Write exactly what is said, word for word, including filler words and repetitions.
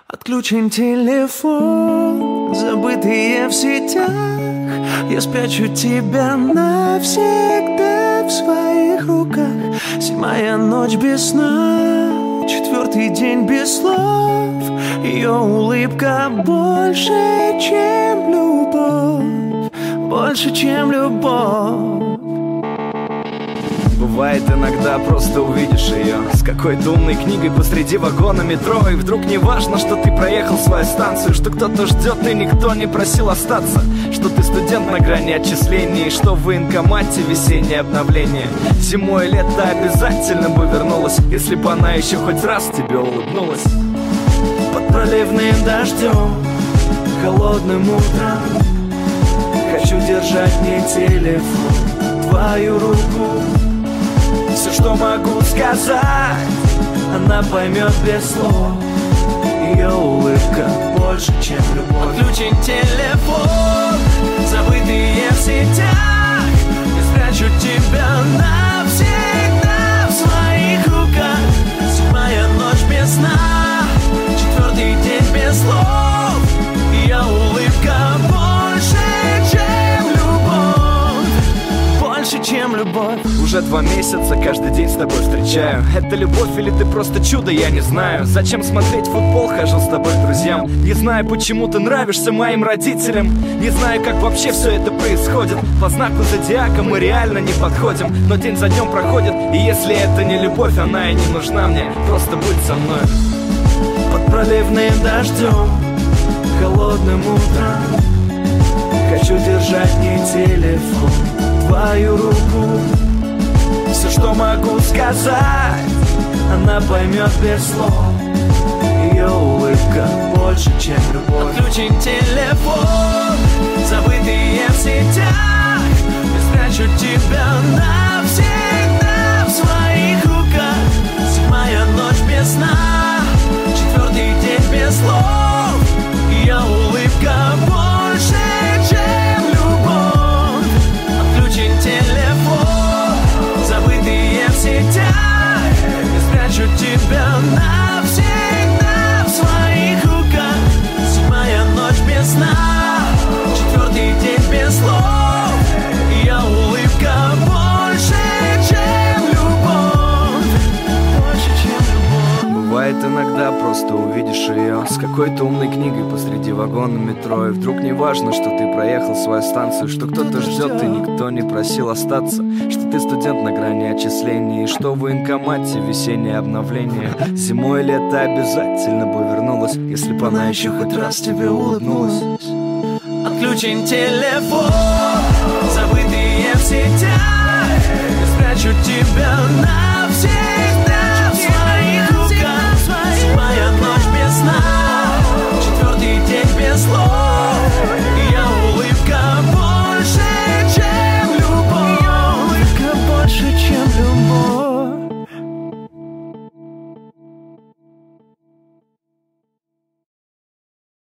Отключен телефон, забытые в сетях. Я спрячу тебя навсегда в своих руках. Седьмая ночь без сна, четвертый день без слов. Ее улыбка больше, чем любовь, больше, чем любовь. Бывает иногда, просто увидишь ее с какой-то умной книгой посреди вагона метро. И вдруг не важно, что ты проехал свою станцию, что кто-то ждет и никто не просил остаться, что ты студент на грани отчислений, и что в военкомате весеннее обновление. Зимой и лето обязательно бы вернулась, если бы она еще хоть раз тебе улыбнулась. Под проливным дождем, холодным утром хочу держать не телефон, твою руку. Все, что могу сказать, она поймет без слов. Ее улыбка больше, чем любовь. Отключен телефон, забытые в сетях. Я спрячу тебя навсегда в своих руках. Седьмая ночь без сна, четвертый день без слов. Ее улыбка больше, чем любовь, больше, чем любовь. Уже два месяца каждый день с тобой встречаю. Это любовь или ты просто чудо, я не знаю. Зачем смотреть футбол, хожу с тобой к друзьям. Не знаю, почему ты нравишься моим родителям. Не знаю, как вообще все это происходит. По знаку зодиака мы реально не подходим, но день за днем проходит, и если это не любовь, она и не нужна мне. Просто будь со мной. Под проливным дождем, холодным утром хочу держать не телефон, твою руку. Все, что могу сказать, она поймет без слов. Ее улыбка больше, чем любовь. Отключен телефон, забытые в сетях. Я спрячу тебя навсегда в своих руках. Седьмая ночь без сна, четвертый день без слов. Ее улыбка больше, чем любовь. Отключен телефон, забытые в сетях. Я спрячу тебя навсегда в своих руках. Седьмая ночь без сна, четвертый день без слов. Ее улыбка больше, чем любовь, больше, чем любовь. Бывает иногда, просто увидишь ее с какой-то умной книгой посреди вагона метро. И вдруг не важно, что ты проехал свою станцию, что кто-то ждет и никто не просил остаться, что ты студент на грани отчислений, и что в военкомате весеннее обновление. Зимой и лето обязательно бы вернулась, если бы она еще хоть раз тебе улыбнулась. Отключен телефон,